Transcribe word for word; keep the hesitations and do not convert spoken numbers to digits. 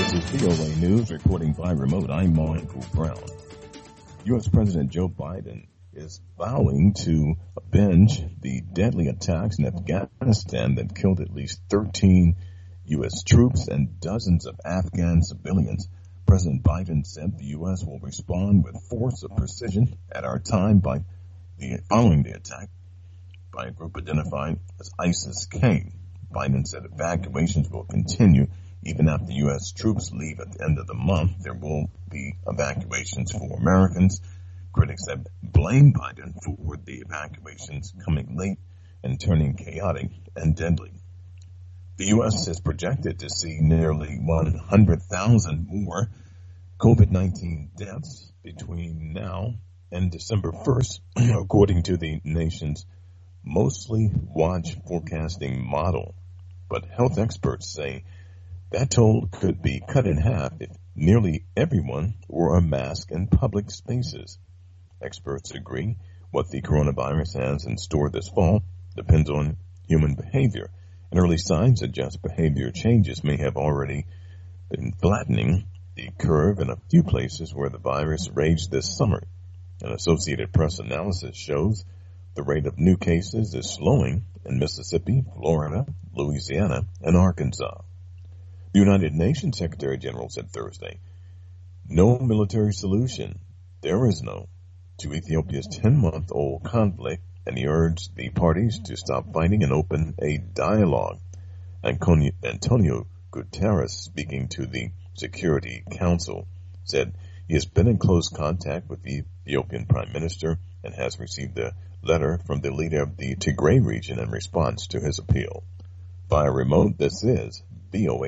This is V O A News reporting by remote. I'm Michael Brown. U S. President Joe Biden is vowing to avenge the deadly attacks in Afghanistan that killed at least thirteen U S troops and dozens of Afghan civilians. President Biden said the U S will respond with force of precision at our time by the following the attack by a group identified as ISIS-K. Biden said evacuations will continue even after U S troops leave at the end of the month. There will be evacuations for Americans. Critics have blamed Biden for the evacuations coming late and turning chaotic and deadly. The U S is projected to see nearly one hundred thousand more COVID nineteen deaths between now and December first, according to the nation's mostly watch forecasting model. But health experts say that toll could be cut in half if nearly everyone wore a mask in public spaces. Experts agree what the coronavirus has in store this fall depends on human behavior, and early signs suggest behavior changes may have already been flattening the curve in a few places where the virus raged this summer. An Associated Press analysis shows the rate of new cases is slowing in Mississippi, Florida, Louisiana, and Arkansas. The United Nations Secretary General said Thursday, no military solution, there is no, to Ethiopia's ten-month-old conflict, and he urged the parties to stop fighting and open a dialogue. Antonio Guterres, speaking to the Security Council, said he has been in close contact with the Ethiopian Prime Minister and has received a letter from the leader of the Tigray region in response to his appeal. Via remote, this is V O A.